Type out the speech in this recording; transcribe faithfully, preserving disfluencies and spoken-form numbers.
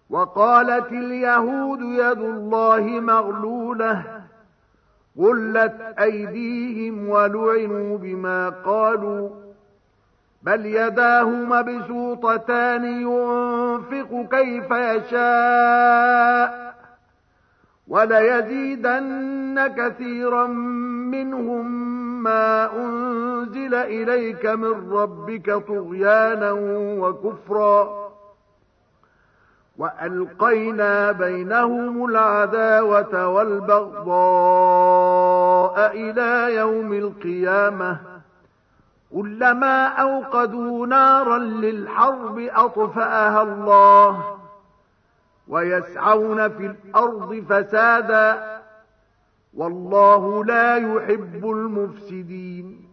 وقالت اليهود يد الله مغلولة غلت أيديهم ولعنوا بما قالوا بل يداه مبسوطتان ينفق كيف يشاء وليزيدن كثيرا منهم ما أنزل إليك من ربك طغيانا وكفرا وألقينا بينهم العداوة والبغضاء إلى يوم القيامة كلما أوقدوا نارا للحرب أطفأها الله ويسعون في الأرض فسادا والله لا يحب المفسدين